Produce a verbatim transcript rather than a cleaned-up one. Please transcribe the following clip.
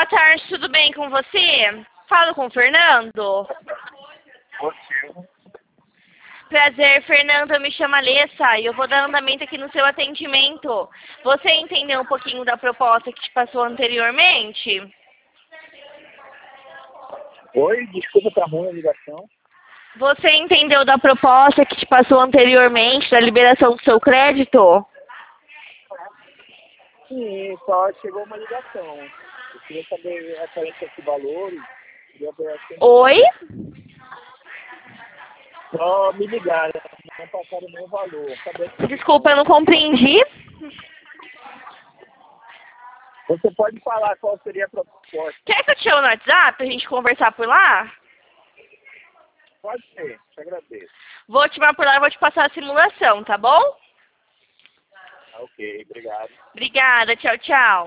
boa tarde, tudo bem com você? Falo com o Fernando. Positivo. Prazer, Fernando, eu me chamo Alessa e eu vou dar andamento aqui no seu atendimento. Você entendeu um pouquinho da proposta que te passou anteriormente? Oi, desculpa, tá ruim a ligação. Você entendeu da proposta que te passou anteriormente, da liberação do seu crédito? Sim, só chegou uma ligação. Eu queria saber referente a esse valor. Queria ver assim. Oi? Só me ligaram, não passaram nenhum valor. Saber se- Desculpa, eu não compreendi. Você pode falar qual seria a proposta? Quer que eu te chame no WhatsApp pra gente conversar por lá? Pode ser, te agradeço. Vou te chamar por lá e vou te passar a simulação, tá bom? Ah, ok, obrigado. Obrigada, tchau, tchau.